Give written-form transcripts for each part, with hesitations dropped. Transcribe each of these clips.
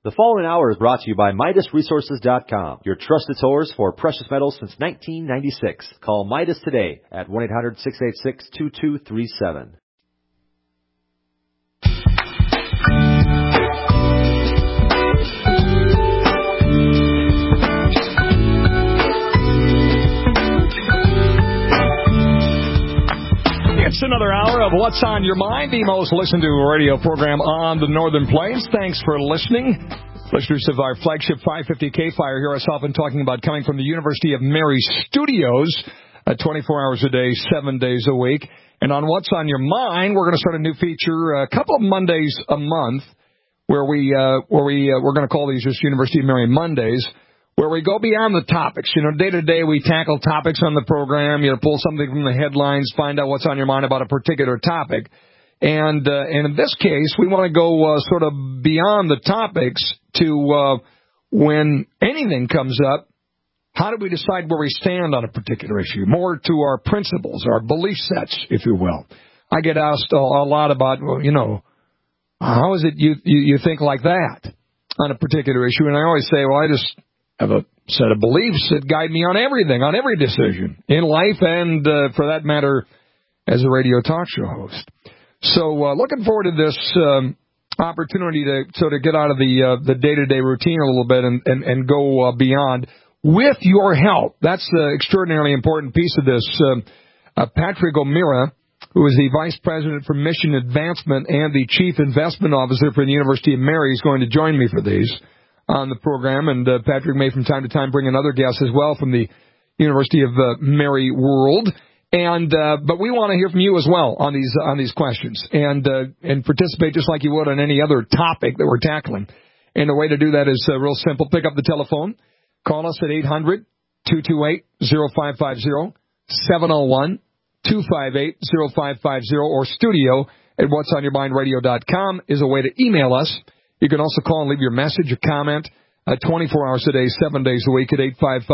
The following hour is brought to you by MidasResources.com, your trusted source for precious metals since 1996. Call Midas today at 1-800-686-2237. It's another hour of What's on Your Mind, the most listened to radio program on the Northern Plains. Thanks for listening. Listeners of our flagship 550 K-Fire hear us often talking about coming from the University of Mary Studios, 24 hours a day, 7 days a week. And on What's on Your Mind, we're going to start a new feature, a couple of Mondays a month, where we're going to call these just University of Mary Mondays, where we go beyond the topics. You know, day to day we tackle topics on the program, pull something from the headlines, find out what's on your mind about a particular topic. And in this case, we want to go sort of beyond the topics to when anything comes up, how do we decide where we stand on a particular issue? More to our principles, our belief sets, if you will. I get asked a lot about, how is it you think like that on a particular issue? And I always say, I just have a set of beliefs that guide me on everything, on every decision in life and, for that matter, as a radio talk show host. So looking forward to this opportunity to sort of get out of the day-to-day routine a little bit and go beyond with your help. That's the extraordinarily important piece of this. Patrick O'Meara, who is the Vice President for Mission Advancement and the Chief Investment Officer for the University of Mary, is going to join me for these on the program, and Patrick may from time to time bring another guest as well from the University of Mary world. And but we want to hear from you as well on these questions and participate just like you would on any other topic that we're tackling. And the way to do that is real simple. Pick up the telephone, call us at 800-228-0550, 701-258-0550, or studio at whatsonyourmindradio.com is a way to email us. You can also call and leave your message or comment 24 hours a day, 7 days a week at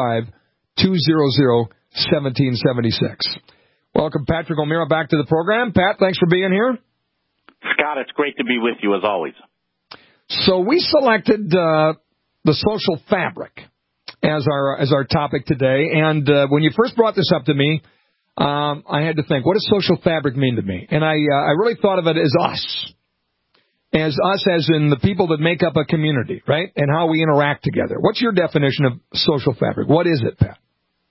855-200-1776. Welcome, Patrick O'Meara, back to the program. Pat, thanks for being here. Scott, it's great to be with you as always. So we selected the social fabric as our topic today, and when you first brought this up to me, I had to think, what does social fabric mean to me? And I really thought of it as us. As in the people that make up a community, right? And how we interact together. What's your definition of social fabric? What is it, Pat?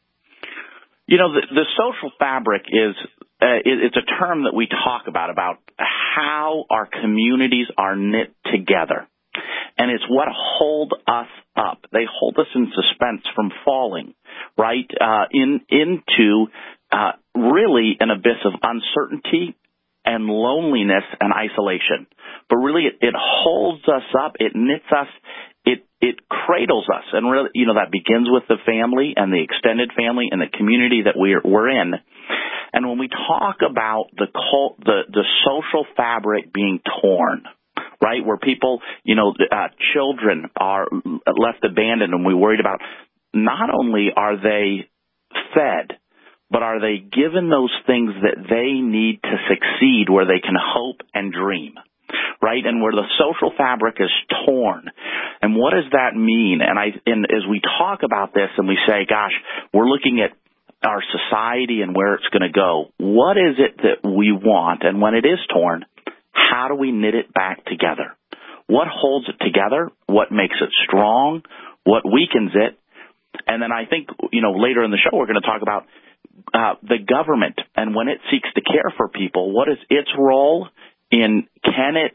The social fabric is it's a term that we talk about how our communities are knit together. And it's what hold us up. They hold us in suspense from falling, right, into really an abyss of uncertainty and loneliness and isolation. But really, it holds us up, it knits us, it cradles us. And really, that begins with the family and the extended family and the community that we're in. And when we talk about the social fabric being torn, right, where people, children are left abandoned, and we're worried about not only are they fed, but are they given those things that they need to succeed, where they can hope and dream, right? And where the social fabric is torn. And what does that mean? And as we talk about this and we say, gosh, we're looking at our society and where it's going to go, what is it that we want? And when it is torn, how do we knit it back together? What holds it together? What makes it strong? What weakens it? And then I think, later in the show, we're going to talk about the government, and when it seeks to care for people, what is its role in, can it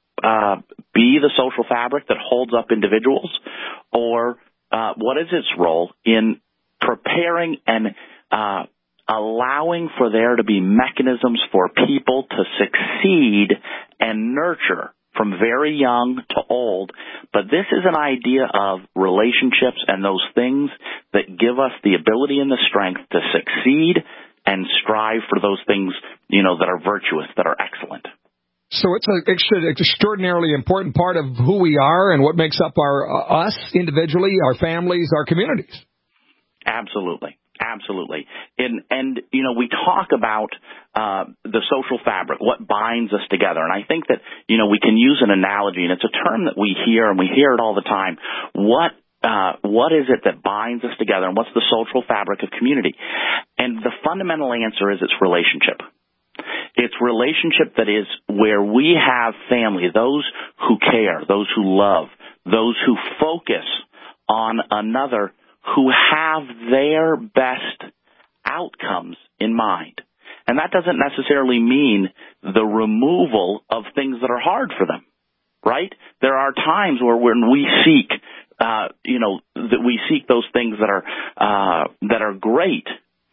be the social fabric that holds up individuals, or what is its role in preparing and allowing for there to be mechanisms for people to succeed and nurture from very young to old. But this is an idea of relationships and those things that give us the ability and the strength to succeed and strive for those things, that are virtuous, that are excellent. So it's an extraordinarily important part of who we are and what makes up us individually, our families, our communities. Absolutely. Absolutely. And we talk about the social fabric, what binds us together. And I think that, we can use an analogy, and it's a term that we hear, and we hear it all the time. What is it that binds us together, and what's the social fabric of community? And the fundamental answer is it's relationship. It's relationship that is where we have family, those who care, those who love, those who focus on another, who have their best outcomes in mind. And that doesn't necessarily mean the removal of things that are hard for them, right? There are times where when we seek, that we seek those things that are great,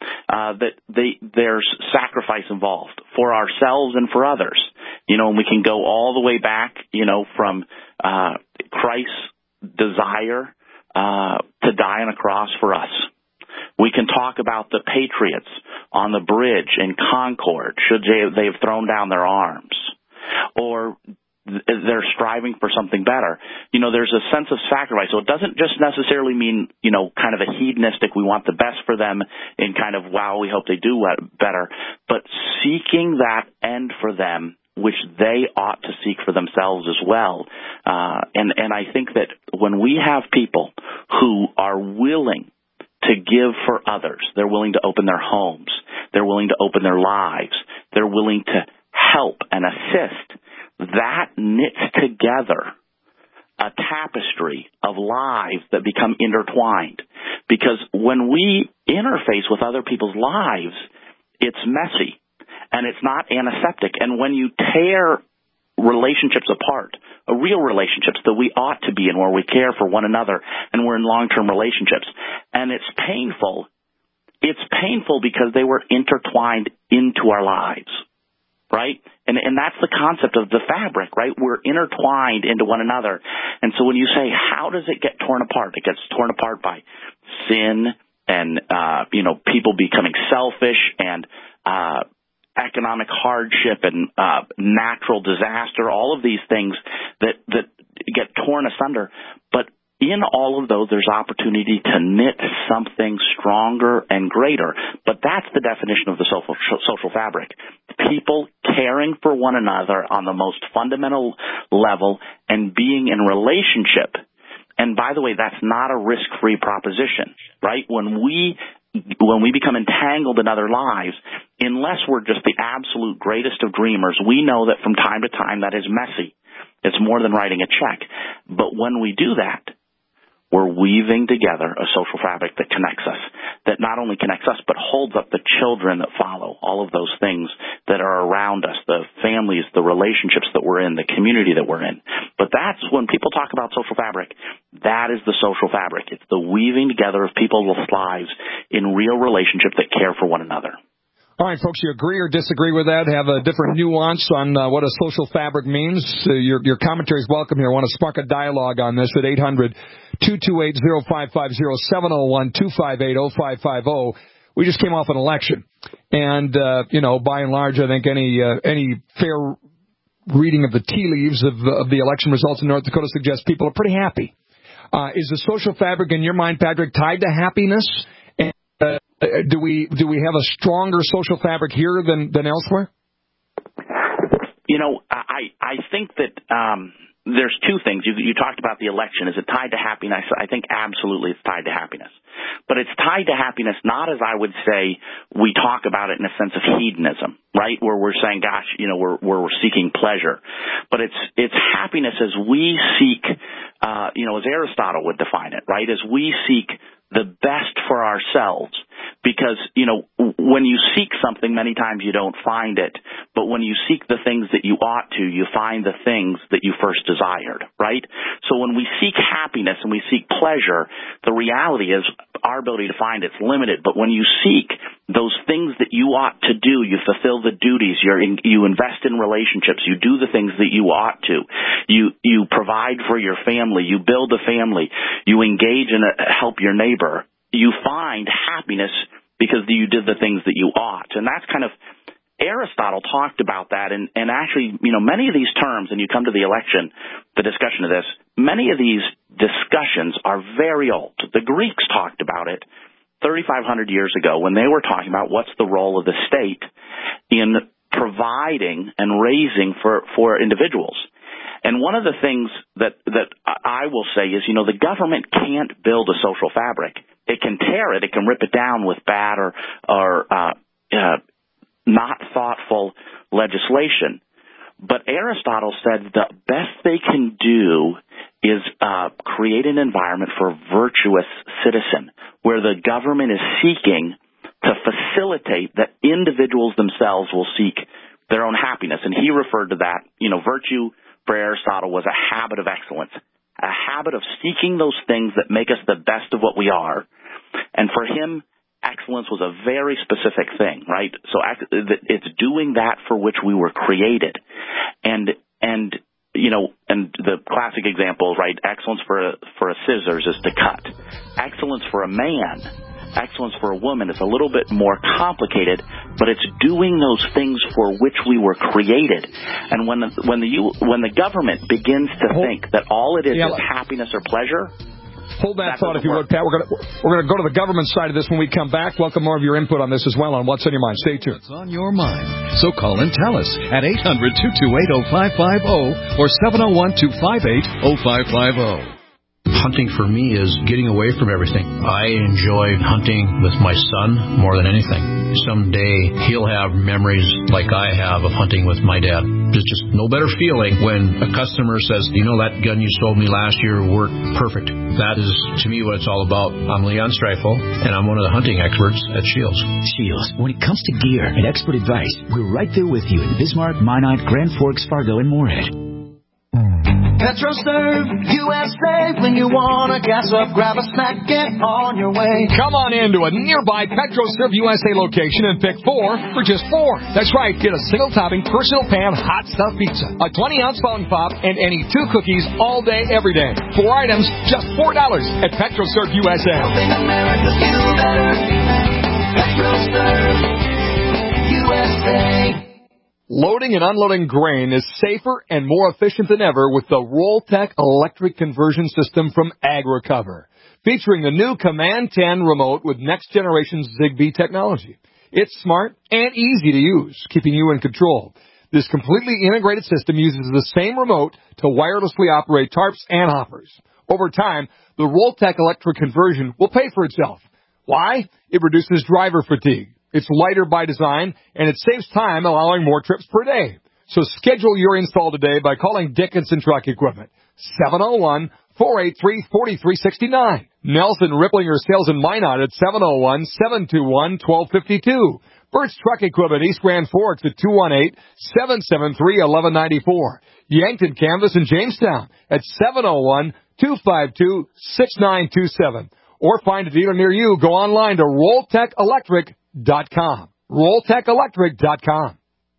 there's sacrifice involved for ourselves and for others. And we can go all the way back, from Christ's desire to die on a cross for us. We can talk about the patriots on the bridge in Concord, should they have thrown down their arms, or they're striving for something better. There's a sense of sacrifice. So it doesn't just necessarily mean, kind of a hedonistic, we want the best for them in kind of, wow, we hope they do better, but seeking that end for them, which they ought to seek for themselves as well. And I think that when we have people who are willing to give for others, they're willing to open their homes, they're willing to open their lives, they're willing to help and assist, that knits together a tapestry of lives that become intertwined. Because when we interface with other people's lives, it's messy and it's not antiseptic. And when you tear relationships apart, real relationships that we ought to be in, where we care for one another and we're in long-term relationships, and it's painful because they were intertwined into our lives. Right? And that's the concept of the fabric, right? We're intertwined into one another. And so when you say, how does it get torn apart? It gets torn apart by sin and, people becoming selfish and, economic hardship and, natural disaster, all of these things that get torn asunder. But in all of those, there's opportunity to knit something stronger and greater. But that's the definition of the social fabric. People caring for one another on the most fundamental level and being in relationship. And by the way, that's not a risk-free proposition, right? When we become entangled in other lives, unless we're just the absolute greatest of dreamers, we know that from time to time that is messy. It's more than writing a check. But when we do that, we're weaving together a social fabric that connects us, that not only connects us, but holds up the children that follow, all of those things that are around us, the families, the relationships that we're in, the community that we're in. But that's when people talk about social fabric, that is the social fabric. It's the weaving together of people's lives in real relationship that care for one another. All right, folks, you agree or disagree with that? Have a different nuance on what a social fabric means? Your commentary is welcome here. I want to spark a dialogue on this at 800-228-0550, 701-258-0550. We just came off an election. And, by and large, I think any fair reading of the tea leaves of the election results in North Dakota suggests people are pretty happy. Is the social fabric, in your mind, Patrick, tied to happiness? Do we have a stronger social fabric here than elsewhere? I think that there's two things. You talked about the election. Is it tied to happiness? I think absolutely it's tied to happiness. But it's tied to happiness not as I would say we talk about it in a sense of hedonism, right? Where we're saying, gosh, we're seeking pleasure. But it's happiness as we seek, as Aristotle would define it, right? As we seek the best for ourselves. Because, when you seek something, many times you don't find it. But when you seek the things that you ought to, you find the things that you first desired, right? So when we seek happiness and we seek pleasure, the reality is our ability to find it's limited. But when you seek those things that you ought to do, you fulfill the duties, you invest in relationships, you do the things that you ought to, you provide for your family, you build a family, you engage and help your neighbor, you find happiness because you did the things that you ought. And that's kind of, Aristotle talked about that. And actually, many of these terms, and you come to the election, the discussion of this, many of these discussions are very old. The Greeks talked about it 3,500 years ago when they were talking about what's the role of the state in providing and raising for individuals. And one of the things that I will say is, the government can't build a social fabric. It can tear it. It can rip it down with bad or not thoughtful legislation. But Aristotle said the best they can do is create an environment for a virtuous citizen where the government is seeking to facilitate that individuals themselves will seek their own happiness. And he referred to that, virtue for Aristotle was a habit of excellence, a habit of seeking those things that make us the best of what we are. And for him, excellence was a very specific thing, right? So it's doing that for which we were created. And the classic example, right? Excellence for a scissors is to cut. Excellence for a man, excellence for a woman is a little bit more complicated, but it's doing those things for which we were created. And when the government begins to think that all it is happiness or pleasure. Hold that thought if you would, Pat. We're going to go to the government side of this when we come back. Welcome more of your input on this as well on What's on Your Mind. Stay tuned. What's on your mind? So call and tell us at 800-228-0550 or 701-258-0550. Hunting for me is getting away from everything. I enjoy hunting with my son more than anything. Someday he'll have memories like I have of hunting with my dad. There's just no better feeling when a customer says, that gun you sold me last year worked perfect. That is, to me, what it's all about. I'm Leon Streifel, and I'm one of the hunting experts at Shields. Shields, when it comes to gear and expert advice, we're right there with you in Bismarck, Minot, Grand Forks, Fargo, and Moorhead. PetroServe USA. When you want to gas up, grab a snack, get on your way. Come on into a nearby PetroServe USA location and pick 4 for just $4. That's right. Get a single-topping, personal pan, hot stuff pizza, a 20-ounce fountain pop, and any 2 cookies all day, every day. 4 items, just $4 at PetroServe USA. Helping America feel better. PetroServe USA. Loading and unloading grain is safer and more efficient than ever with the Rolltech electric conversion system from AgRecover, featuring the new Command 10 remote with next-generation Zigbee technology. It's smart and easy to use, keeping you in control. This completely integrated system uses the same remote to wirelessly operate tarps and hoppers. Over time, the Rolltech electric conversion will pay for itself. Why? It reduces driver fatigue. It's lighter by design, and it saves time, allowing more trips per day. So schedule your install today by calling Dickinson Truck Equipment, 701-483-4369. Nelson Ripplinger Sales in Minot at 701-721-1252. Burt's Truck Equipment, East Grand Forks at 218-773-1194. Yankton Canvas in Jamestown at 701-252-6927. Or find a dealer near you. Go online to RolltechElectric.com. RolltechElectric.com.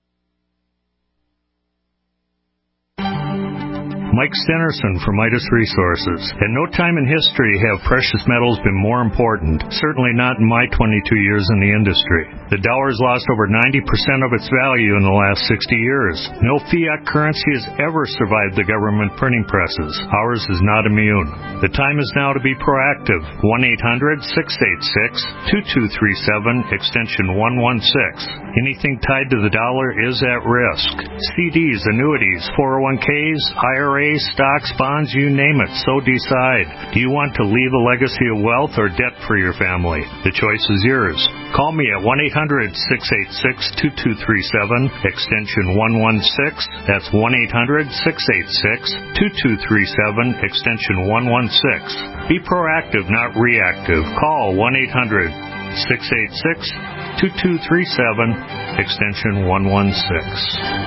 Mike Stenerson from Midas Resources. At no time in history have precious metals been more important, certainly not in my 22 years in the industry. The dollar has lost over 90% of its value in the last 60 years. No fiat currency has ever survived the government printing presses. Ours is not immune. The time is now to be proactive. 1-800-686-2237, extension 116. Anything tied to the dollar is at risk. CDs, annuities, 401ks, IRAs, stocks, bonds, you name it, so decide. Do you want to leave a legacy of wealth or debt for your family? The choice is yours. Call me at 1-800-686-2237, extension 116. That's 1-800-686-2237, extension 116. Be proactive, not reactive. Call 1-800-686-2237, extension 116.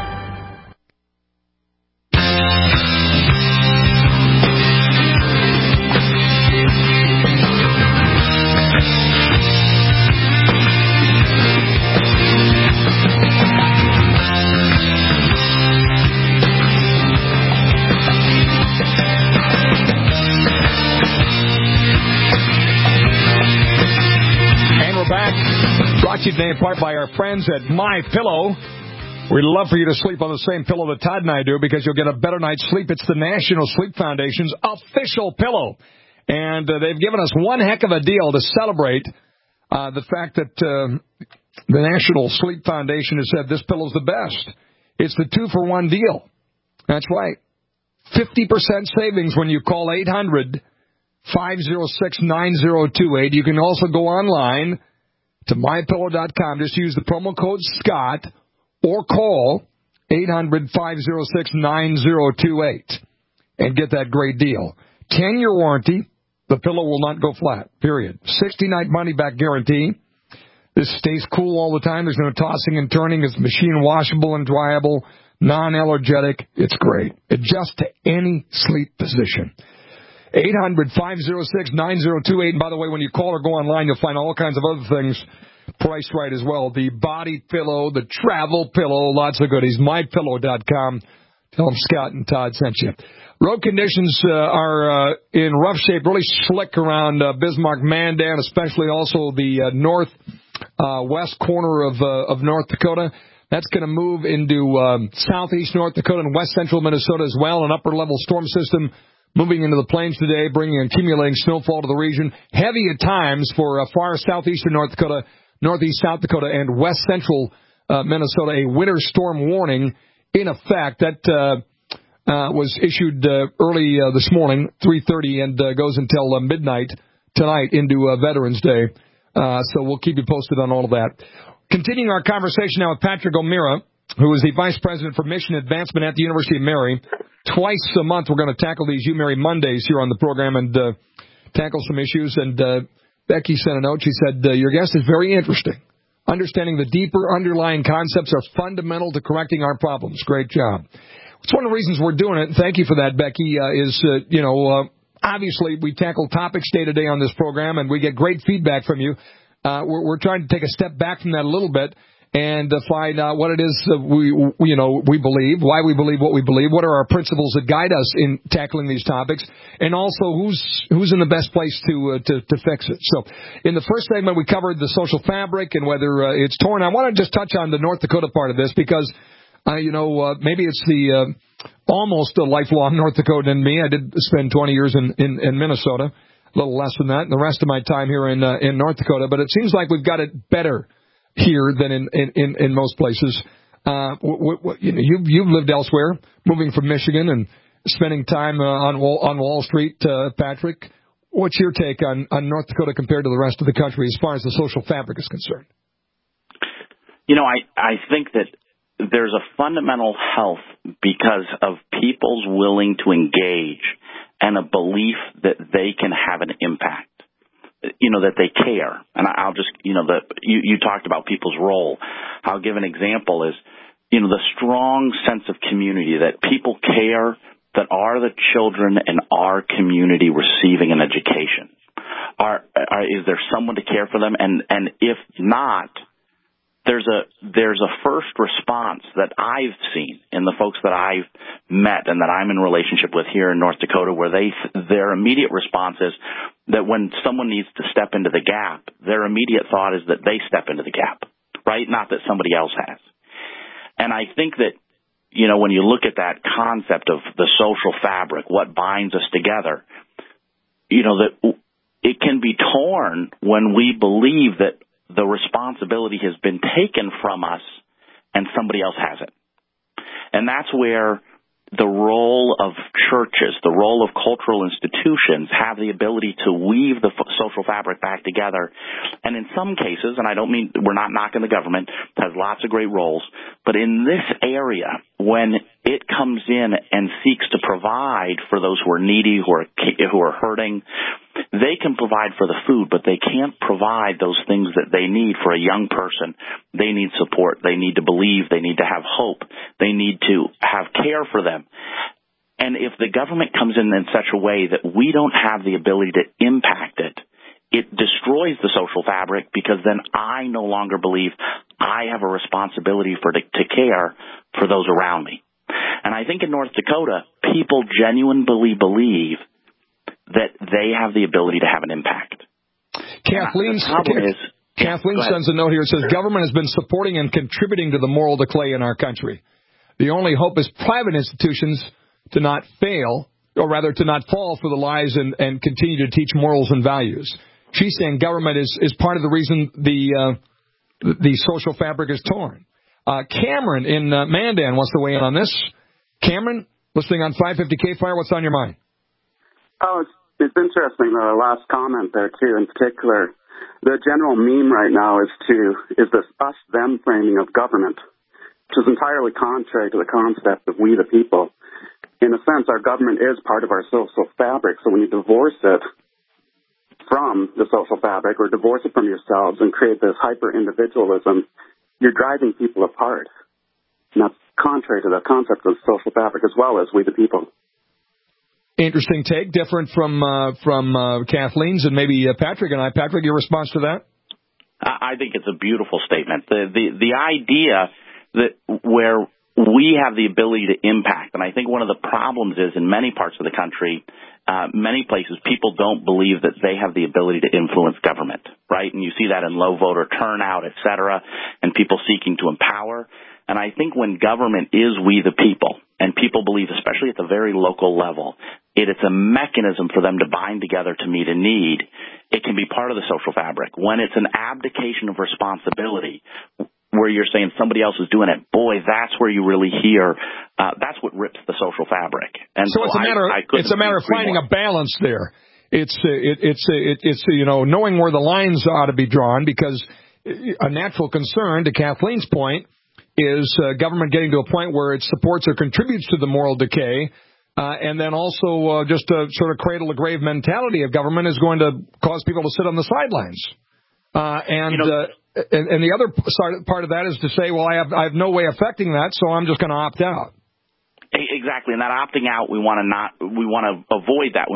Today in part by our friends at MyPillow. We'd love for you to sleep on the same pillow that Todd and I do because you'll get a better night's sleep. It's the National Sleep Foundation's official pillow. And they've given us one heck of a deal to celebrate the fact that the National Sleep Foundation has said this pillow's the best. It's the 2-for-1 deal. That's right. 50% savings when you call 800-506-9028. You can also go online to mypillow.com. Just use the promo code Scott or call 800-506-9028 and get that great deal. 10-year warranty. The pillow will not go flat, period. 60-night money-back guarantee. This stays cool all the time. There's no tossing and turning. It's machine washable and dryable, non-allergenic. It's great. Adjust to any sleep position. 800-506-9028. And by the way, when you call or go online, you'll find all kinds of other things priced right as well. The body pillow, the travel pillow, lots of goodies. MyPillow.com. Tell them Scott and Todd sent you. Road conditions are in rough shape, really slick around Bismarck, Mandan, especially also the northwest corner of North Dakota. That's going to move into southeast North Dakota and west central Minnesota as well. An upper-level storm system moving into the plains today, bringing accumulating snowfall to the region. Heavy at times for far southeastern North Dakota, northeast South Dakota, and west central Minnesota. A winter storm warning in effect. That was issued early this morning, 3:30, and goes until midnight tonight into Veterans Day. So we'll keep you posted on all of that. Continuing our conversation now with Patrick O'Meara, who is the Vice President for Mission Advancement at the University of Mary. Twice a month we're going to tackle these UMary Mondays here on the program and tackle some issues. And Becky sent a note. She said, your guest is very interesting. Understanding the deeper underlying concepts are fundamental to correcting our problems. Great job. It's one of the reasons we're doing it, and thank you for that, Becky, obviously we tackle topics day to day on this program, and we get great feedback from you. We're trying to take a step back from that a little bit and find out what it is that we believe, why we believe what we believe, what are our principles that guide us in tackling these topics, and also who's in the best place to fix it. So in the first segment, we covered the social fabric and whether it's torn. I want to just touch on the North Dakota part of this because, maybe it's the almost a lifelong North Dakotan in me. I did spend 20 years in Minnesota, a little less than that, and the rest of my time here in North Dakota. But it seems like we've got it better here than in most places. You've lived elsewhere, moving from Michigan and spending time on Wall Street, Patrick. What's your take on North Dakota compared to the rest of the country as far as the social fabric is concerned? I think that there's a fundamental health because of people's willing to engage and a belief that they can have an impact. That they care. And I'll just, you talked about people's role. I'll give an example is, the strong sense of community that people care that are the children in our community receiving an education. Is there someone to care for them? And if not, there's a first response that I've seen in the folks that I've met and that I'm in relationship with here in North Dakota, where their immediate response is that when someone needs to step into the gap, their immediate thought is that they step into the gap, right? Not that somebody else has. And I think that, when you look at that concept of the social fabric, what binds us together, that it can be torn when we believe that the responsibility has been taken from us and somebody else has it. And that's where the role of churches, the role of cultural institutions have the ability to weave the social fabric back together. And in some cases, and I don't mean, we're not knocking the government, it has lots of great roles, but in this area, when it comes in and seeks to provide for those who are needy, who are hurting, they can provide for the food, but they can't provide those things that they need for a young person. They need support. They need to believe. They need to have hope. They need to have care for them. And if the government comes in such a way that we don't have the ability to impact it, it destroys the social fabric, because then I no longer believe I have a responsibility to care for those around me. And I think in North Dakota, people genuinely believe that they have the ability to have an impact. Kathleen sends a note here. It says, government has been supporting and contributing to the moral decay in our country. The only hope is private institutions to not fail or rather to not fall for the lies and continue to teach morals and values. She's saying government is part of the reason the social fabric is torn. Cameron in Mandan wants to weigh in on this. Cameron, listening on 550 K-Fire, what's on your mind? Oh, it's interesting, the last comment there, too, in particular. The general meme right now is this us-them framing of government, which is entirely contrary to the concept of we the people. In a sense, our government is part of our social fabric, so when you divorce it from the social fabric or divorce it from yourselves and create this hyper-individualism, you're driving people apart. And that's contrary to the concept of social fabric as well as we the people. Interesting take, different from Kathleen's and maybe Patrick and I. Patrick, your response to that? I think it's a beautiful statement. The idea that where we have the ability to impact, and I think one of the problems is in many parts of the country, many places, people don't believe that they have the ability to influence government, right? And you see that in low voter turnout, et cetera, and people seeking to empower. And I think when government is we the people, and people believe, especially at the very local level, it's a mechanism for them to bind together to meet a need, it can be part of the social fabric. When it's an abdication of responsibility, where you're saying somebody else is doing it, boy, that's where you really hear, that's what rips the social fabric. And so it's a matter of finding a balance there. It's knowing where the lines ought to be drawn, because a natural concern, to Kathleen's point, is government getting to a point where it supports or contributes to the moral decay, and then also just a sort of cradle-to-grave mentality of government is going to cause people to sit on the sidelines. And the other part of that is to say, well, I have no way affecting that, so I'm just going to opt out. Exactly, and that opting out, we want to avoid that.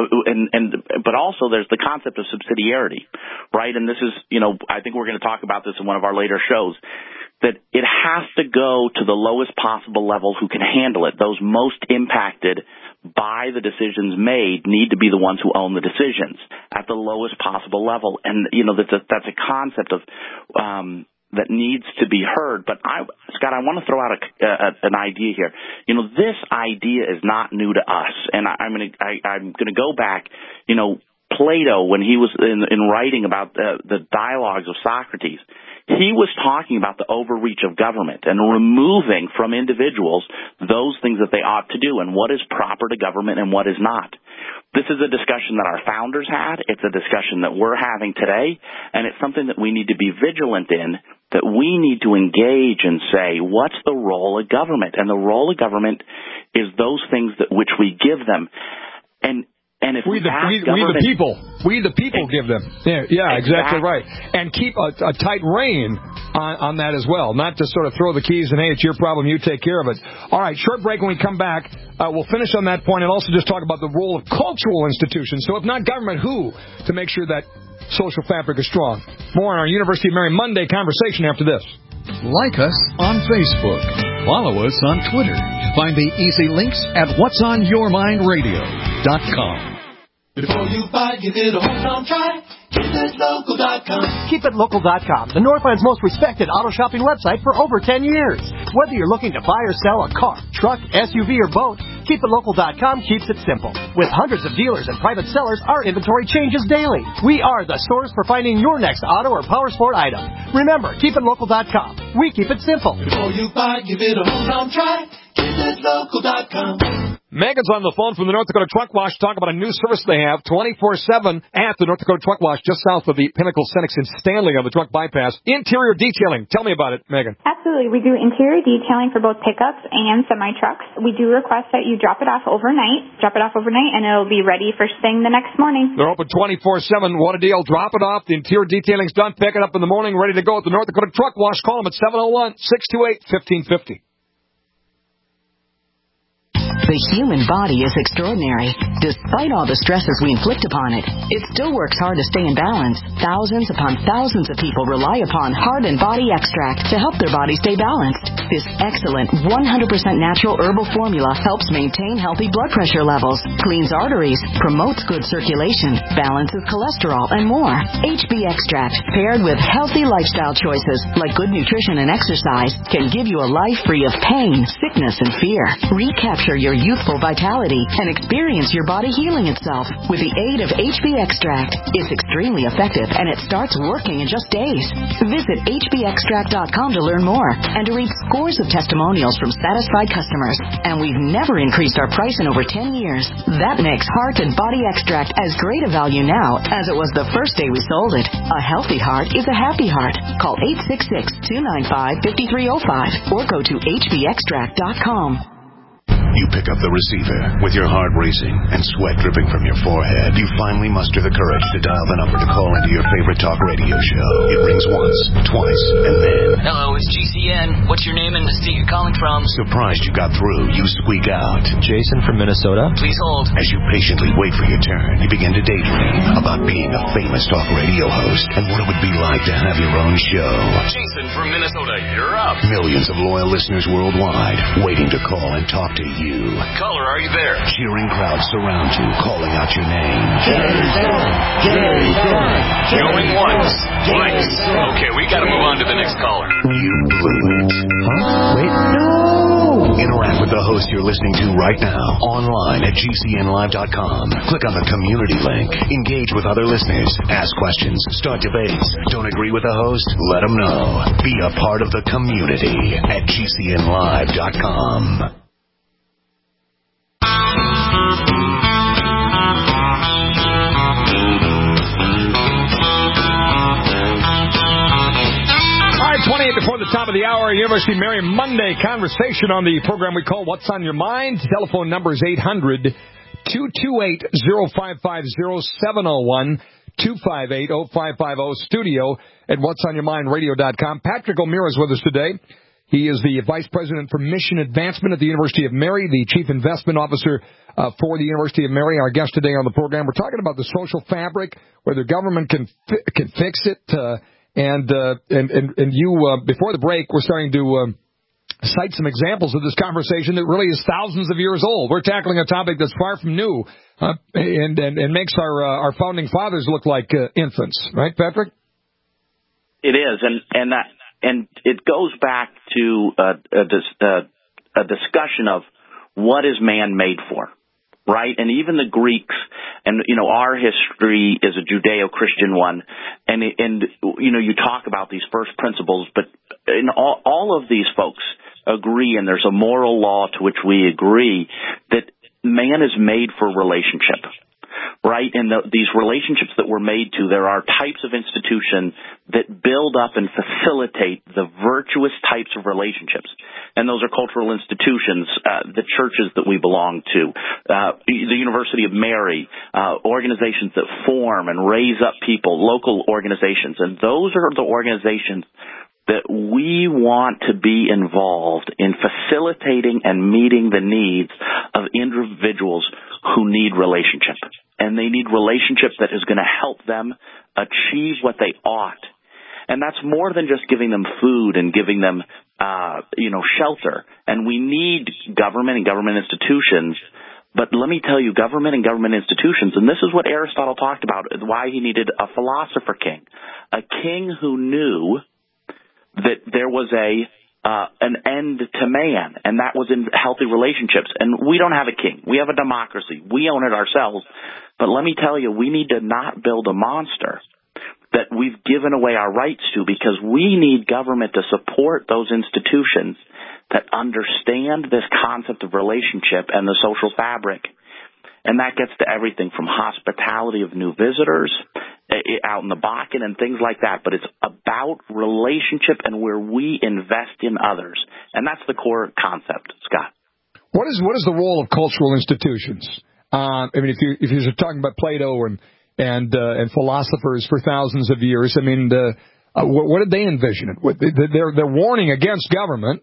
But also there's the concept of subsidiarity, right? And this is, I think we're going to talk about this in one of our later shows, that it has to go to the lowest possible level who can handle it. Those most impacted by the decisions made need to be the ones who own the decisions at the lowest possible level. And, that's a concept of that needs to be heard. But, Scott, I want to throw out an idea here. This idea is not new to us. And I'm going to go back, Plato, when he was in writing about the dialogues of Socrates, he was talking about the overreach of government and removing from individuals those things that they ought to do and what is proper to government and what is not. This is a discussion that our founders had. It's a discussion that we're having today, and it's something that we need to be vigilant in, that we need to engage and say, what's the role of government? And the role of government is those things which we give them. And if we the people give them. Yeah, exactly right. And keep a tight rein on that as well, not to sort of throw the keys and, hey, it's your problem, you take care of it. All right, short break. When we come back, we'll finish on that point and also just talk about the role of cultural institutions. So if not government, who, to make sure that social fabric is strong? More on our University of Mary Monday conversation after this. Like us on Facebook. Follow us on Twitter. Find the easy links at whatsonyourmindradio.com. Before you buy, give it a hometown try. KeepItLocal.com. KeepItLocal.com, the Northland's most respected auto shopping website for over 10 years. Whether you're looking to buy or sell a car, truck, SUV, or boat, KeepItLocal.com keeps it simple. With hundreds of dealers and private sellers, our inventory changes daily. We are the source for finding your next auto or power sport item. Remember, KeepItLocal.com. We keep it simple. Before you buy, give it a hometown try. KeepItLocal.com. Megan's on the phone from the North Dakota Truck Wash. Talk about a new service they have 24/7 at the North Dakota Truck Wash, just south of the Pinnacle Cenex in Stanley on the truck bypass. Interior detailing. Tell me about it, Megan. Absolutely. We do interior detailing for both pickups and semi-trucks. We do request that you drop it off overnight. And it'll be ready first thing the next morning. They're open 24/7. What a deal. Drop it off. The interior detailing's done. Pick it up in the morning, ready to go at the North Dakota Truck Wash. Call them at 701-628-1550. The human body is extraordinary. Despite all the stresses we inflict upon it, it still works hard to stay in balance. Thousands upon thousands of people rely upon Heart and Body Extract to help their body stay balanced. This excellent 100% natural herbal formula helps maintain healthy blood pressure levels, cleans arteries, promotes good circulation, balances cholesterol, and more. HB Extract, paired with healthy lifestyle choices like good nutrition and exercise, can give you a life free of pain, sickness, and fear. Recapture your your youthful vitality and experience your body healing itself with the aid of HB Extract. It's extremely effective and it starts working in just days. Visit hbextract.com to learn more and to read scores of testimonials from satisfied customers. And we've never increased our price in over 10 years. That makes Heart and Body Extract as great a value now as it was the first day we sold it. A healthy heart is a happy heart. Call 866-295-5305 or go to hbextract.com. You pick up the receiver with your heart racing and sweat dripping from your forehead. You finally muster the courage to dial the number to call into your favorite talk radio show. It rings once, twice, and then... Hello, it's GCN. What's your name and the state you're calling from? Surprised you got through, you squeak out. Jason from Minnesota. Please hold. As you patiently wait for your turn, you begin to daydream about being a famous talk radio host and what it would be like to have your own show. Jason from Minnesota, you're up. Millions of loyal listeners worldwide waiting to call and talk to you. Caller, are you there? Cheering crowds surround you, calling out your name. Jason! Going once, twice. Okay, we gotta move on to the next caller. You blew it. Huh? Wait, no! Interact with the host you're listening to right now, online at GCNlive.com. Click on the community link. Engage with other listeners. Ask questions. Start debates. Don't agree with the host? Let them know. Be a part of the community at GCNlive.com. All right, 28 before the top of the hour, University of Mary Monday conversation on the program we call What's on Your Mind. Telephone number is 800-228-0550, 701-258-0550, studio at whatsonyourmindradio.com. Patrick O'Meara is with us today. He is the Vice President for Mission Advancement at the University of Mary, the Chief Investment Officer for the University of Mary. Our guest today on the program, we're talking about the social fabric, whether government can fix it. And you, before the break, we're starting to cite some examples of this conversation that really is thousands of years old. We're tackling a topic that's far from new and makes our founding fathers look like infants. Right, Patrick? It is, and it goes back to a discussion of what is man made for, right? And even the Greeks, and our history is a Judeo-Christian one, and you talk about these first principles, but in all of these folks agree, and there's a moral law to which we agree that man is made for relationship. Right? And these relationships that we're made to, there are types of institutions that build up and facilitate the virtuous types of relationships. And those are cultural institutions, the churches that we belong to, the University of Mary, organizations that form and raise up people, local organizations. And those are the organizations that we want to be involved in facilitating and meeting the needs of individuals who need relationship. And they need relationship that is going to help them achieve what they ought. And that's more than just giving them food and giving them, shelter. And we need government and government institutions. But let me tell you, government and government institutions, and this is what Aristotle talked about, why he needed a philosopher king. A king who knew that there was an end to man, and that was in healthy relationships. And we don't have a king. We have a democracy. We own it ourselves. But let me tell you, we need to not build a monster that we've given away our rights to, because we need government to support those institutions that understand this concept of relationship and the social fabric. And that gets to everything from hospitality of new visitors out in the Bakken and things like that. But it's about relationship and where we invest in others. And that's the core concept, Scott. What is the role of cultural institutions? If you're talking about Plato and philosophers for thousands of years, what did they envision? They're warning against government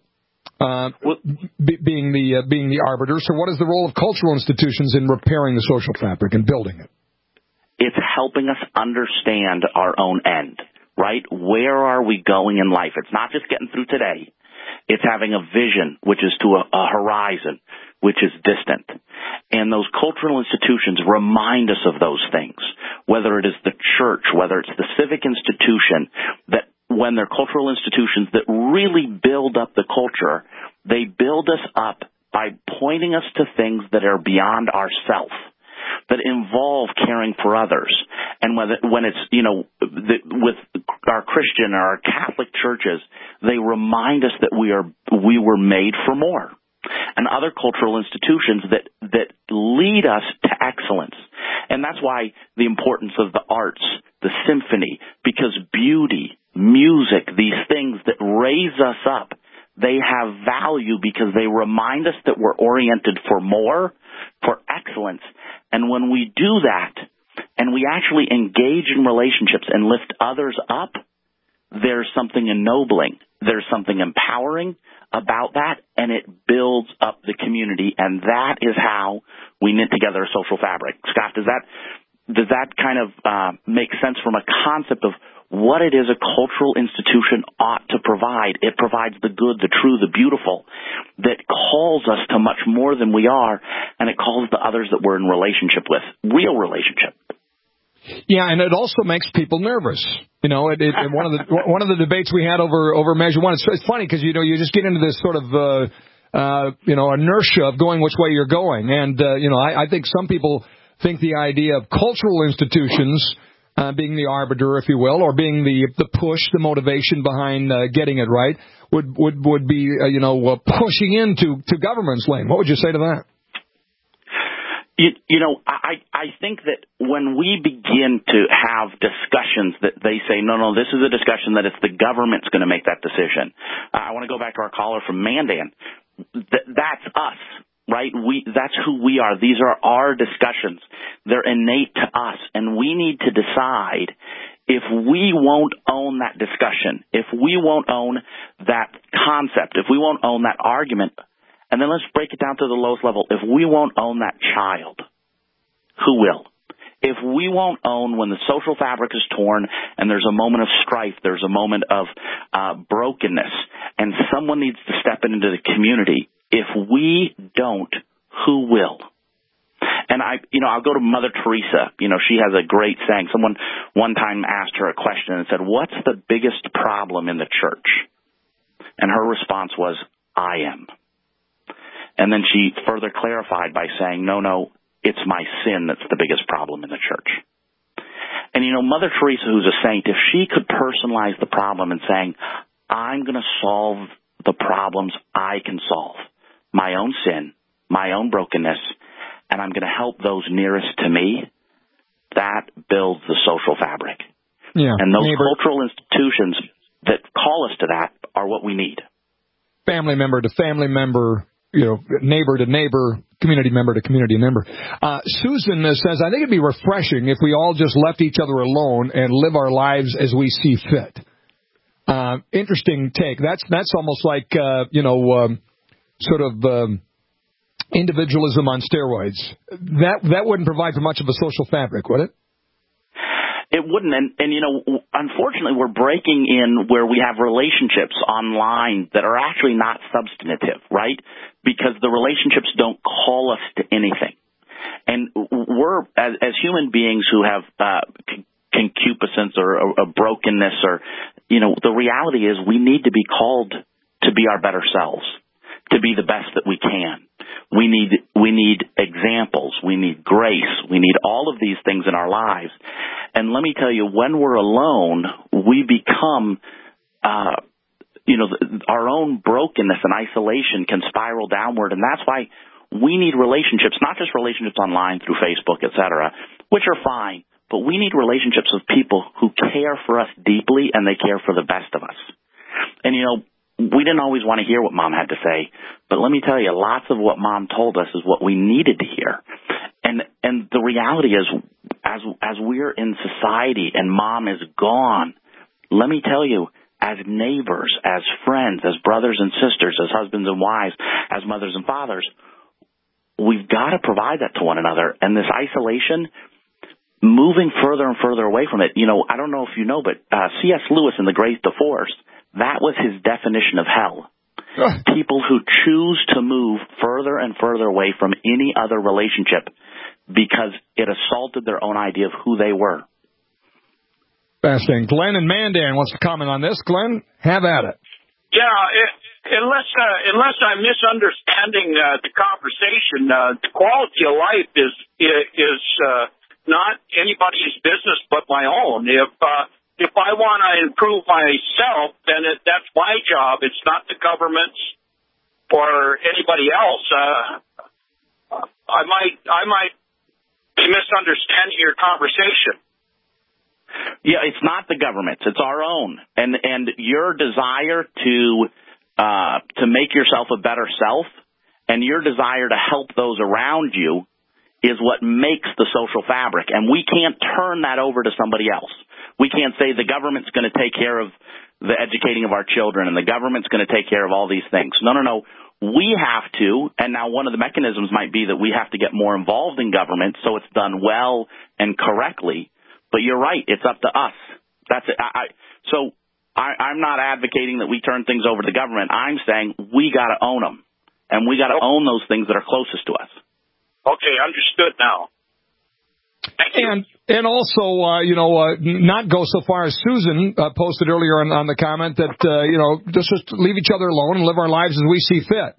being the arbiter. So what is the role of cultural institutions in repairing the social fabric and building it? It's helping us understand our own end, right? Where are we going in life? It's not just getting through today. It's having a vision, which is to a horizon, which is distant. And those cultural institutions remind us of those things, whether it is the church, whether it's the civic institution, that when they're cultural institutions that really build up the culture, they build us up by pointing us to things that are beyond ourself, that involve caring for others. And when it's, with our Christian or our Catholic churches, they remind us that we were made for more. And other cultural institutions that lead us to excellence. And that's why the importance of the arts, the symphony, because beauty, music, these things that raise us up, they have value because they remind us that we're oriented for more, for excellence. And when we do that, and we actually engage in relationships and lift others up, there's something ennobling. There's something empowering about that, and it builds up the community, and that is how we knit together a social fabric. Scott, does that kind of make sense from a concept of what it is a cultural institution ought to provide? It provides the good, the true, the beautiful, that calls us to much more than we are, and it calls the others that we're in relationship with, real relationship. Yeah, and it also makes people nervous. One of the debates we had over Measure One. It's funny because you just get into this sort of inertia of going which way you're going, and I think some people think the idea of cultural institutions being the arbiter, if you will, or being the push, the motivation behind getting it right, would be pushing into government's lane. What would you say to that? I think that when we begin to have discussions that they say, no, this is a discussion that it's the government's going to make that decision. I want to go back to our caller from Mandan. That's us, right? That's who we are. These are our discussions. They're innate to us, and we need to decide if we won't own that discussion, if we won't own that concept, if we won't own that argument. And then let's break it down to the lowest level. If we won't own that child, who will? If we won't own when the social fabric is torn and there's a moment of strife, there's a moment of brokenness, and someone needs to step into the community, if we don't, who will? And I'll go to Mother Teresa. She has a great saying. Someone one time asked her a question and said, "What's the biggest problem in the church?" And her response was, "I am." And then she further clarified by saying, no, it's my sin that's the biggest problem in the church. And, Mother Teresa, who's a saint, if she could personalize the problem and saying, I'm going to solve the problems I can solve, my own sin, my own brokenness, and I'm going to help those nearest to me, that builds the social fabric. Yeah, and those cultural institutions that call us to that are what we need. Family member to family member, neighbor to neighbor, community member to community member. Susan says, I think it'd be refreshing if we all just left each other alone and live our lives as we see fit. Interesting take. That's almost like, individualism on steroids. That wouldn't provide for much of a social fabric, would it? It wouldn't, and unfortunately, we're breaking in where we have relationships online that are actually not substantive, right? Because the relationships don't call us to anything. And we're, as human beings who have concupiscence or a brokenness, or, the reality is we need to be called to be our better selves, to be the best that we can. We need examples. We need grace. We need all of these things in our lives. And let me tell you, when we're alone, we become, our own brokenness and isolation can spiral downward. And that's why we need relationships, not just relationships online through Facebook, et cetera, which are fine, but we need relationships with people who care for us deeply and they care for the best of us. And, we didn't always want to hear what Mom had to say, but let me tell you, lots of what Mom told us is what we needed to hear. And the reality is, as we're in society and Mom is gone, let me tell you, as neighbors, as friends, as brothers and sisters, as husbands and wives, as mothers and fathers, we've got to provide that to one another. And this isolation, moving further and further away from it, I don't know if you know, but C.S. Lewis in The Great Divorce, that was his definition of hell. People who choose to move further and further away from any other relationship because it assaulted their own idea of who they were. Fascinating. Glenn in Mandan wants to comment on this. Glenn, have at it. Yeah, unless I'm misunderstanding the conversation, the quality of life is not anybody's business but my own. If I want to improve myself, then that's my job. It's not the government's or anybody else. I might be misunderstanding your conversation. Yeah, it's not the government's. It's our own. And your desire to make yourself a better self and your desire to help those around you is what makes the social fabric. And we can't turn that over to somebody else. We can't say the government's going to take care of the educating of our children and the government's going to take care of all these things. No. We have to, and now one of the mechanisms might be that we have to get more involved in government so it's done well and correctly. But you're right, it's up to us. That's it. I'm not advocating that we turn things over to the government. I'm saying we got to own them, and we got to own those things that are closest to us. Okay, understood now. Thank you. And also, not go so far as Susan posted earlier on the comment that, just leave each other alone and live our lives as we see fit.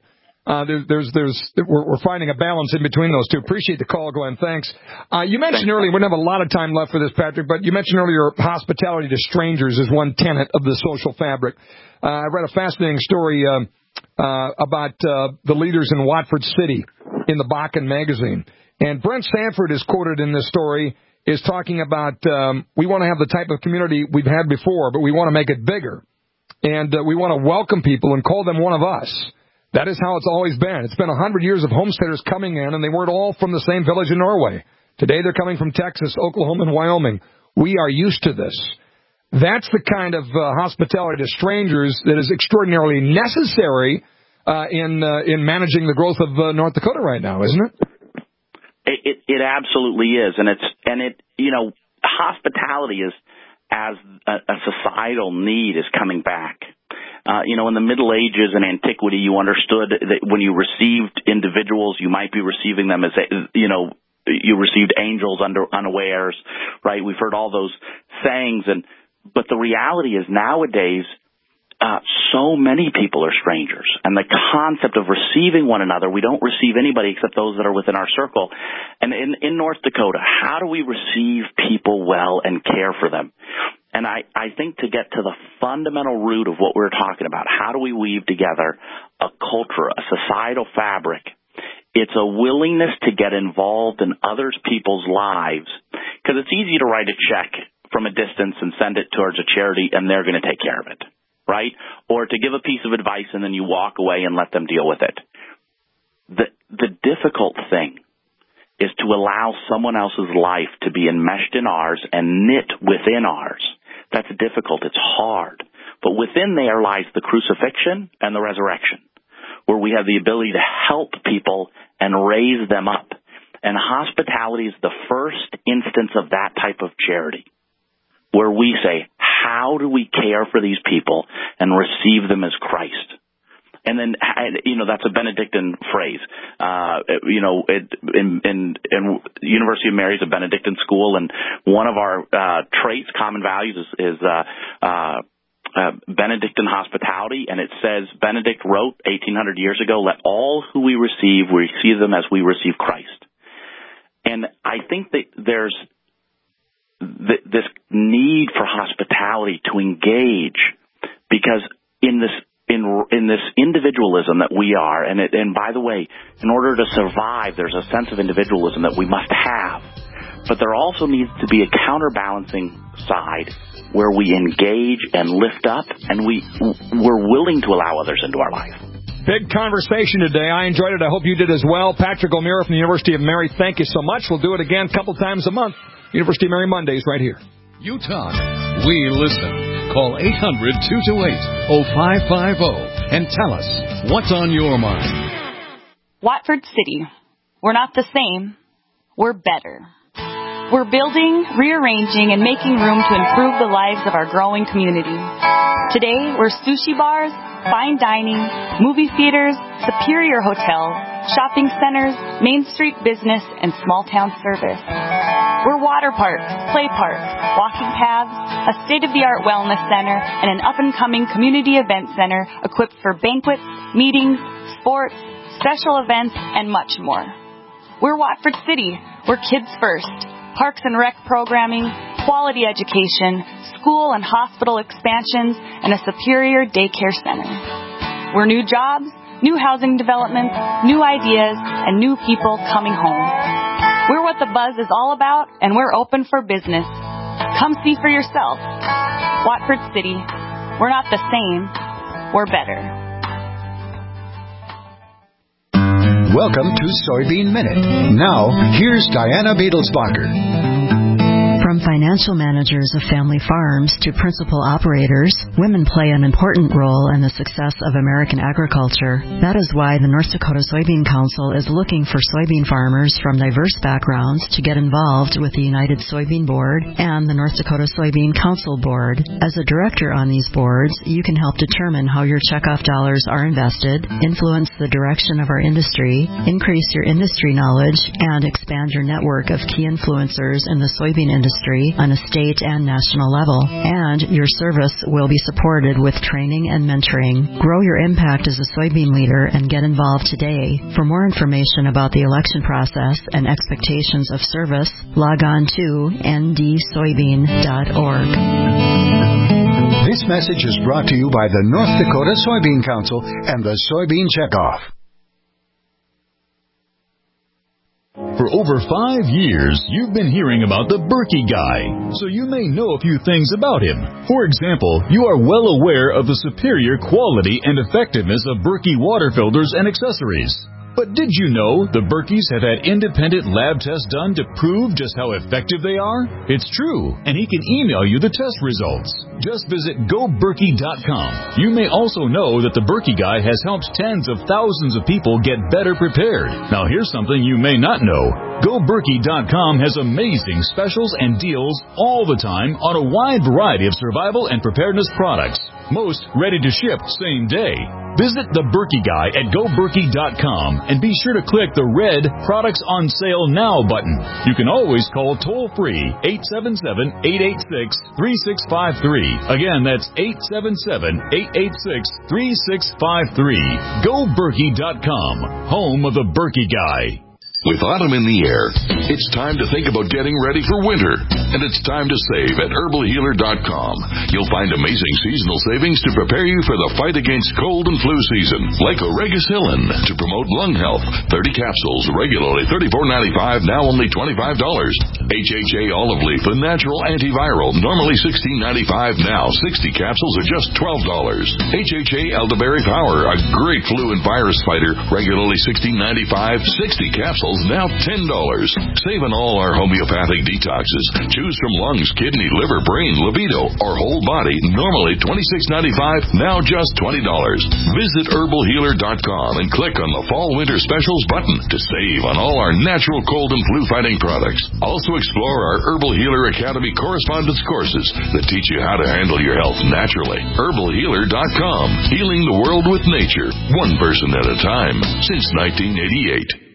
We're finding a balance in between those two. Appreciate the call, Glenn. Thanks. You mentioned earlier, we don't have a lot of time left for this, Patrick, but you mentioned earlier hospitality to strangers is one tenet of the social fabric. I read a fascinating story about the leaders in Watford City in the Bakken magazine. And Brent Sanford is quoted in this story is talking about we want to have the type of community we've had before, but we want to make it bigger. And we want to welcome people and call them one of us. That is how it's always been. It's been 100 years of homesteaders coming in, and they weren't all from the same village in Norway. Today they're coming from Texas, Oklahoma, and Wyoming. We are used to this. That's the kind of hospitality to strangers that is extraordinarily necessary in managing the growth of North Dakota right now, isn't it? It absolutely is, and hospitality is as a societal need is coming back. In the Middle Ages and antiquity, you understood that when you received individuals, you might be receiving them as you received angels unawares, right? We've heard all those sayings, but the reality is nowadays. So many people are strangers, and the concept of receiving one another, we don't receive anybody except those that are within our circle. And in North Dakota, how do we receive people well and care for them? And I think to get to the fundamental root of what we're talking about, how do we weave together a culture, a societal fabric? It's a willingness to get involved in others people's lives, because it's easy to write a check from a distance and send it towards a charity, and they're going to take care of it. Right? Or to give a piece of advice and then you walk away and let them deal with it. The difficult thing is to allow someone else's life to be enmeshed in ours and knit within ours. That's difficult. It's hard. But within there lies the crucifixion and the resurrection, where we have the ability to help people and raise them up. And hospitality is the first instance of that type of charity, where we say, how do we care for these people and receive them as Christ? And then, that's a Benedictine phrase. In University of Mary is a Benedictine school, and one of our traits, common values, is Benedictine hospitality. And it says, Benedict wrote 1,800 years ago, let all who we receive them as we receive Christ. And I think that there's this need for hospitality to engage, because in this individualism that we are, and by the way, in order to survive, there's a sense of individualism that we must have, but there also needs to be a counterbalancing side where we engage and lift up, and we're willing to allow others into our life. Big conversation today. I enjoyed it. I hope you did as well. Patrick O'Meara from the University of Mary, thank you so much. We'll do it again a couple times a month. University of Mary Mondays right here. You talk, we listen. Call 800-228-0550 and tell us what's on your mind. Watford City. We're not the same. We're better. We're building, rearranging, and making room to improve the lives of our growing community. Today, we're sushi bars, fine dining, movie theaters, superior hotel, shopping centers, Main Street business, and small town service. We're water parks, play parks, walking paths, a state-of-the-art wellness center, and an up-and-coming community event center equipped for banquets, meetings, sports, special events, and much more. We're Watford City. We're kids first. Parks and rec programming, quality education, school and hospital expansions, and a superior daycare center. We're new jobs, new housing developments, new ideas, and new people coming home. We're what the buzz is all about, and we're open for business. Come see for yourself. Watford City. We're not the same. We're better. Welcome to Soybean Minute. Now, here's Diana Beadlesbacher. From financial managers of family farms to principal operators, women play an important role in the success of American agriculture. That is why the North Dakota Soybean Council is looking for soybean farmers from diverse backgrounds to get involved with the United Soybean Board and the North Dakota Soybean Council Board. As a director on these boards, you can help determine how your checkoff dollars are invested, influence the direction of our industry, increase your industry knowledge, and expand your network of key influencers in the soybean industry on a state and national level. And your service will be supported with training and mentoring. Grow your impact as a soybean leader and get involved today. For more information about the election process and expectations of service, log on to ndsoybean.org. This message is brought to you by the North Dakota Soybean Council and the Soybean Checkoff. For over 5 years, you've been hearing about the Berkey guy, so you may know a few things about him. For example, you are well aware of the superior quality and effectiveness of Berkey water filters and accessories. But did you know the Berkeys have had independent lab tests done to prove just how effective they are? It's true, and he can email you the test results. Just visit GoBerkey.com. You may also know that the Berkey guy has helped tens of thousands of people get better prepared. Now here's something you may not know. GoBerkey.com has amazing specials and deals all the time on a wide variety of survival and preparedness products. Most ready to ship same day. Visit the Berkey guy at GoBerkey.com and be sure to click the red Products on Sale Now button. You can always call toll-free 877-886-3653. Again, that's 877-886-3653. GoBerkey.com, home of the Berkey guy. With autumn in the air, it's time to think about getting ready for winter. And it's time to save at herbalhealer.com. You'll find amazing seasonal savings to prepare you for the fight against cold and flu season. Like Oregacillin to promote lung health. 30 capsules, regularly $34.95, now only $25. HHA olive leaf, a natural antiviral, normally $16.95, now 60 capsules are just $12. HHA elderberry power, a great flu and virus fighter, regularly $16.95, 60 capsules now $10. Save on all our homeopathic detoxes. Choose from lungs, kidney, liver, brain, libido, or whole body. Normally $26.95, now just $20. Visit herbalhealer.com and click on the Fall Winter Specials button to save on all our natural cold and flu fighting products. Also explore our Herbal Healer Academy correspondence courses that teach you how to handle your health naturally. herbalhealer.com. Healing the world with nature, one person at a time, since 1988.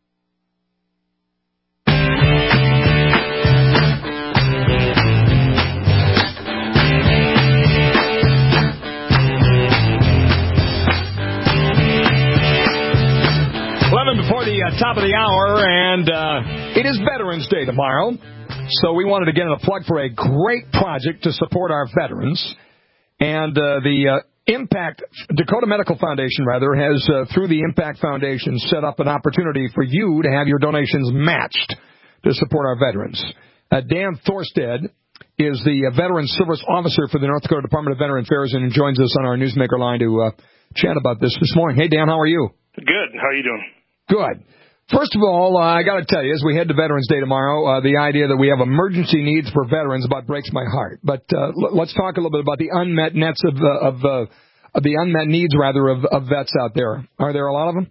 Before the top of the hour, and it is Veterans Day tomorrow, so we wanted to get in a plug for a great project to support our veterans. And the Dakota Medical Foundation, has, through the Impact Foundation, set up an opportunity for you to have your donations matched to support our veterans. Dan Thorstad is the Veteran Service Officer for the North Dakota Department of Veteran Affairs and joins us on our Newsmaker line to chat about this morning. Hey, Dan, how are you? Good. How are you doing? Good. First of all, I got to tell you, as we head to Veterans Day tomorrow, the idea that we have emergency needs for veterans about breaks my heart. But let's talk a little bit about the unmet needs of vets out there. Are there a lot of them?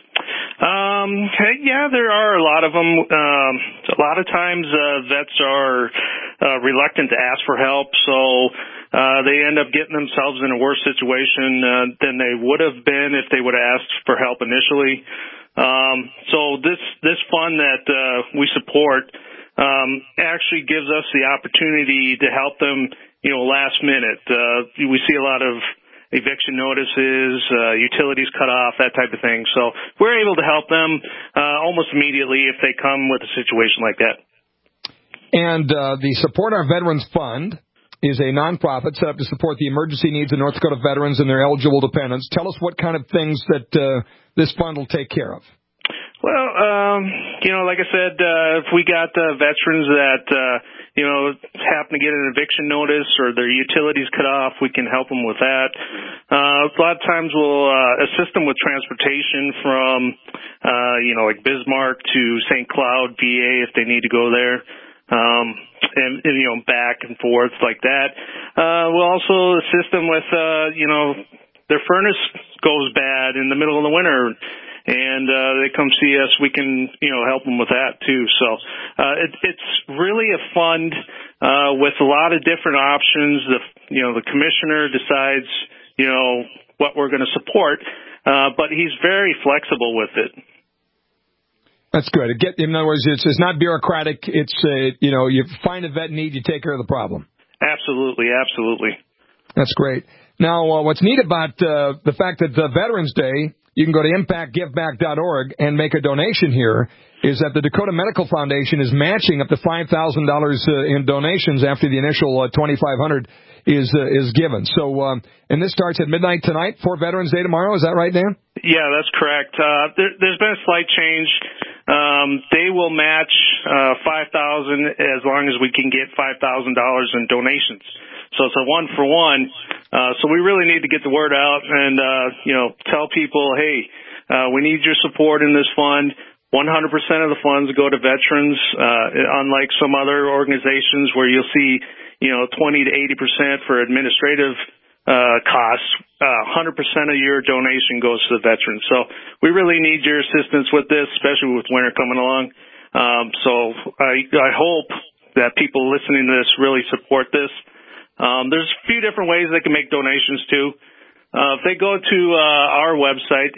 Yeah, there are a lot of them. A lot of times vets are reluctant to ask for help, so they end up getting themselves in a worse situation than they would have been if they would have asked for help initially. So this fund that we support actually gives us the opportunity to help them, last minute. We see a lot of eviction notices, utilities cut off, that type of thing. So we're able to help them almost immediately if they come with a situation like that. And the Support Our Veterans Fund is a nonprofit set up to support the emergency needs of North Dakota veterans and their eligible dependents. Tell us what kind of things that this fund will take care of. Well, like I said, if we got veterans that, happen to get an eviction notice or their utilities cut off, we can help them with that. A lot of times we'll assist them with transportation from, like Bismarck to St. Cloud, VA, if they need to go there. And back and forth like that. We'll also assist them with, their furnace goes bad in the middle of the winter. And they come see us, we can, help them with that too. So it's really a fund with a lot of different options. The commissioner decides, what we're going to support, but he's very flexible with it. That's good. In other words, it's not bureaucratic. It's you find a vet need, you take care of the problem. Absolutely. That's great. Now, what's neat about the fact that Veterans Day, you can go to impactgiveback.org and make a donation here, is that the Dakota Medical Foundation is matching up to $5,000 in donations after the initial $2,500 is given. So, and this starts at midnight tonight for Veterans Day tomorrow. Is that right, Dan? Yeah, that's correct. There's been a slight change. They will match $5,000 as long as we can get $5,000 in donations. So it's a 1-for-1. So we really need to get the word out and, tell people, hey, we need your support in this fund. 100% of the funds go to veterans, unlike some other organizations where you'll see, 20 to 80% for administrative costs. 100% of your donation goes to the veterans. So we really need your assistance with this, especially with winter coming along. So I hope that people listening to this really support this. There's a few different ways they can make donations too. If they go to our website,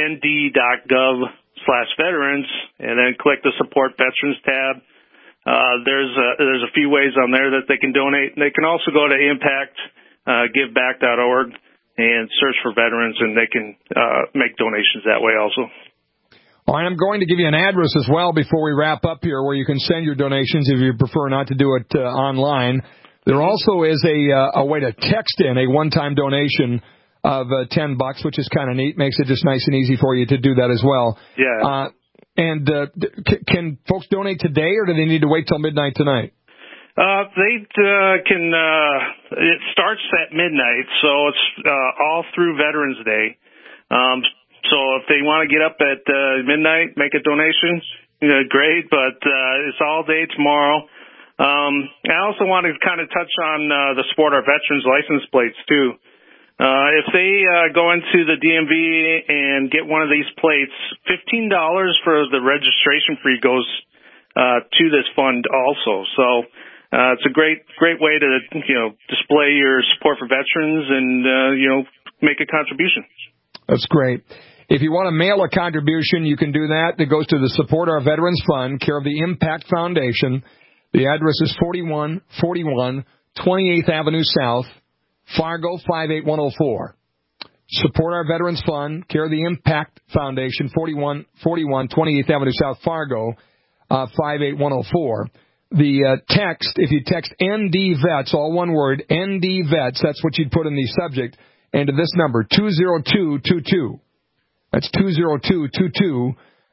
nd.gov/veterans, and then click the Support Veterans tab, there's a few ways on there that they can donate. They can also go to impactgiveback.org and search for veterans, and they can make donations that way also. All right, I'm going to give you an address as well before we wrap up here where you can send your donations if you prefer not to do it online. There also is a way to text in a one-time donation of $10, which is kind of neat. Makes it just nice and easy for you to do that as well. Yeah. Can folks donate today, or do they need to wait till midnight tonight? They can. It starts at midnight, so it's all through Veterans Day. So if they want to get up at midnight, make a donation, great. But it's all day tomorrow. I also want to kind of touch on the Support Our Veterans license plates too. If they go into the DMV and get one of these plates, $15 for the registration fee goes to this fund also. So it's a great way to display your support for veterans and make a contribution. That's great. If you want to mail a contribution, you can do that. It goes to the Support Our Veterans Fund, care of the Impact Foundation. The address is 4141 28th Avenue South, Fargo 58104. Support Our Veterans Fund, care of the Impact Foundation, 4141 28th Avenue South, Fargo 58104. The text, if you text ND Vets, all one word, ND Vets, that's what you'd put in the subject, and to this number, 20222. That's 20222.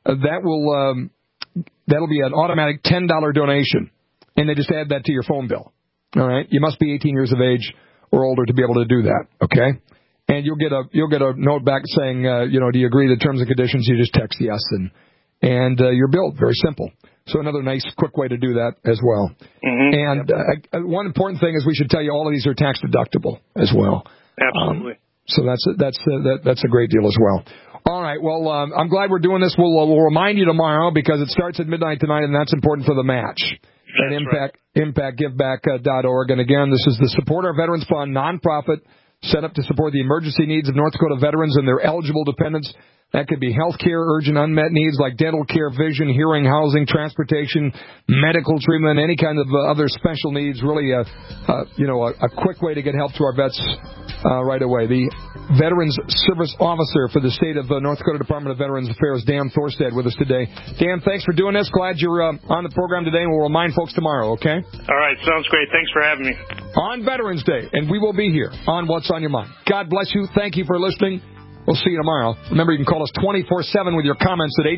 That'll be an automatic $10 donation. And they just add that to your phone bill. All right? You must be 18 years of age or older to be able to do that, okay? And you'll get a note back saying, do you agree to the terms and conditions? You just text yes, and you're billed. Very simple. So another nice, quick way to do that as well. Mm-hmm. And one important thing is we should tell you all of these are tax deductible as well. Absolutely. So that's a great deal as well. All right. Well, I'm glad we're doing this. We'll remind you tomorrow because it starts at midnight tonight, and that's important for the match. That's at impactgiveback.org. And again, this is the Support Our Veterans Fund, nonprofit, set up to support the emergency needs of North Dakota veterans and their eligible dependents. That could be health care, urgent unmet needs like dental care, vision, hearing, housing, transportation, medical treatment, any kind of other special needs. Really, a quick way to get help to our vets right away. The Veterans Service Officer for the state of North Dakota Department of Veterans Affairs, Dan Thorstad, with us today. Dan, thanks for doing this. Glad you're on the program today, and we'll remind folks tomorrow, okay? All right, sounds great. Thanks for having me. On Veterans Day, and we will be here on What's on Your Mind. God bless you. Thank you for listening. We'll see you tomorrow. Remember, you can call us 24/7 with your comments at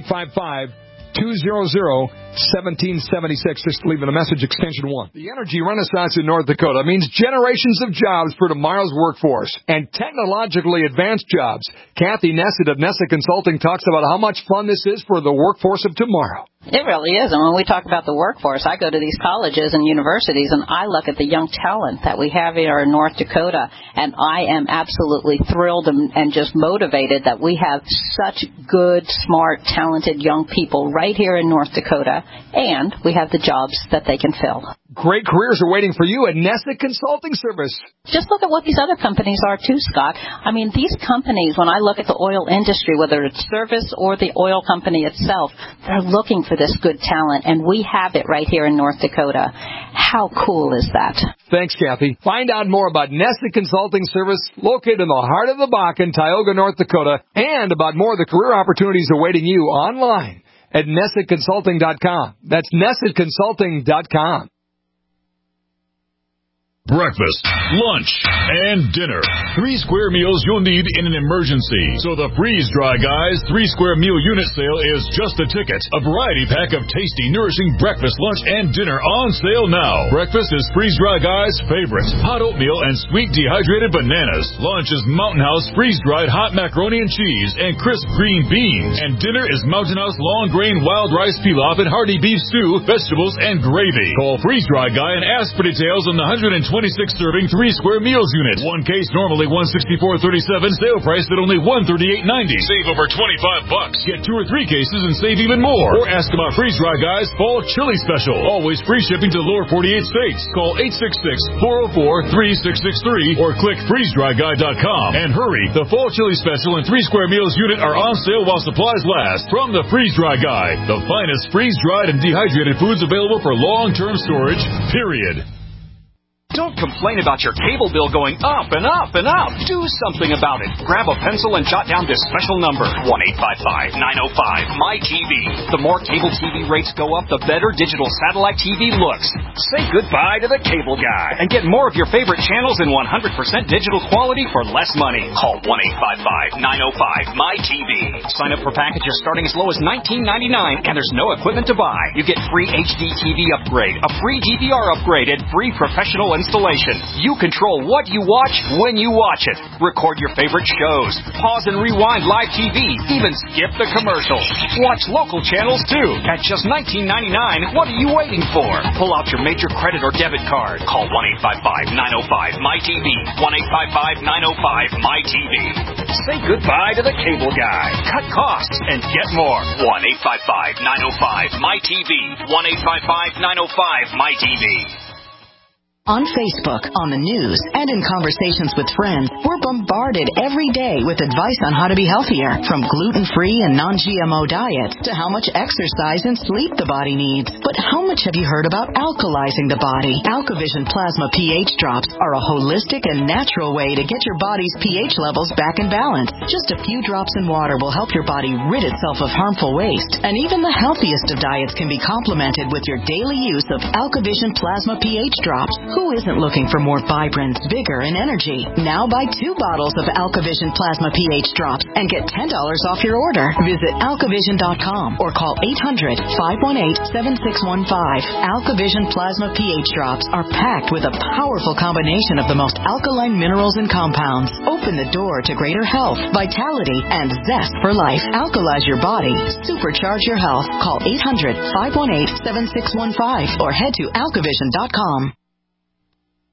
855-200-1776. Just leaving a message, extension 1. The energy renaissance in North Dakota means generations of jobs for tomorrow's workforce and technologically advanced jobs. Kathy Nessett of Nessett Consulting talks about how much fun this is for the workforce of tomorrow. It really is. And when we talk about the workforce, I go to these colleges and universities, and I look at the young talent that we have here in North Dakota, and I am absolutely thrilled and just motivated that we have such good, smart, talented young people right here in North Dakota, and we have the jobs that they can fill. Great careers are waiting for you at Nessett Consulting Service. Just look at what these other companies are, too, Scott. I mean, these companies, when I look at the oil industry, whether it's service or the oil company itself, they're looking for this good talent, and we have it right here in North Dakota. How cool is that? Thanks, Kathy. Find out more about Nessett Consulting Service, located in the heart of the Bakken, Tioga, North Dakota, and about more of the career opportunities awaiting you online at NessettConsulting.com. That's NessettConsulting.com. Breakfast, lunch, and dinner. 3 square meals you'll need in an emergency. So the Freeze Dry Guys 3 square meal unit sale is just a ticket. A variety pack of tasty, nourishing breakfast, lunch, and dinner on sale now. Breakfast is Freeze Dry Guys' favorite. Hot oatmeal and sweet dehydrated bananas. Lunch is Mountain House freeze-dried hot macaroni and cheese and crisp green beans. And dinner is Mountain House long grain wild rice pilaf and hearty beef stew, vegetables, and gravy. Call Freeze Dry Guy and ask for details on the 126-serving 3 square meals unit. One case normally $164.37. Sale price at only $138.90. Save over $25. Get 2 or 3 cases and save even more. Or ask about Freeze Dry Guys Fall Chili Special. Always free shipping to the lower 48 states. Call 866-404-3663 or click freezedryguy.com. And hurry, the Fall Chili Special and 3 square meals unit are on sale while supplies last. From the Freeze Dry Guy, the finest freeze-dried and dehydrated foods available for long-term storage, period. Don't complain about your cable bill going up and up and up. Do something about it. Grab a pencil and jot down this special number, 1-855-905-MY-TV. The more cable TV rates go up, the better digital satellite TV looks. Say goodbye to the cable guy and get more of your favorite channels in 100% digital quality for less money. Call 1-855-905-MY-TV. Sign up for packages starting as low as $19.99, and there's no equipment to buy. You get free HD TV upgrade, a free DVR upgrade, and free professional installation. You control what you watch when you watch it. Record your favorite shows. Pause and rewind live TV. Even skip the commercials. Watch local channels too. At just $19.99, what are you waiting for? Pull out your major credit or debit card. Call 1-855-905-MY-TV. 1-855-905-MY-TV. Say goodbye to the cable guy. Cut costs and get more. 1-855-905-MY-TV. 1-855-905-MY-TV. On Facebook, on the news, and in conversations with friends, we're bombarded every day with advice on how to be healthier, from gluten-free and non-GMO diets to how much exercise and sleep the body needs. But how much have you heard about alkalizing the body? AlkaVision Plasma pH drops are a holistic and natural way to get your body's pH levels back in balance. Just a few drops in water will help your body rid itself of harmful waste. And even the healthiest of diets can be complemented with your daily use of AlkaVision Plasma pH drops. Who isn't looking for more vibrance, vigor, and energy? Now buy 2 bottles of AlkaVision Plasma pH drops and get $10 off your order. Visit alkavision.com or call 800-518-7615. AlkaVision Plasma pH drops are packed with a powerful combination of the most alkaline minerals and compounds. Open the door to greater health, vitality, and zest for life. Alkalize your body. Supercharge your health. Call 800-518-7615 or head to alkavision.com.